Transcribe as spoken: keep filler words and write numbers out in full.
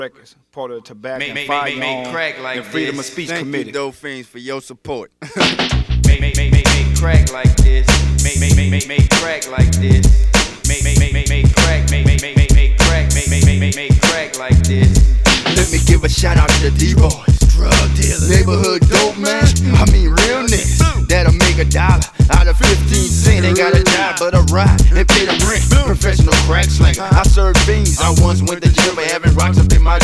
Records, part of the Tobacco Make- and make- Firearm make- make crack like and Freedom this. of Speech Thank Committee. you, Dope Fiends, for your support. Make, make, make, make, make crack like this. Make, make, make, make, make crack like this. Make, make, make, make, make crack. Make, make, make, make, make crack. Make, make, make, make, make crack like this. Let me give a shout out to the D-Boys, drug dealers, neighborhood dope man. I mean real niggas that'll make a dollar out of fifteen cents. Ain't got a job but a ride and pay the rent. Professional crack slinger, I serve fiends. I once went to jail for having rocks up in my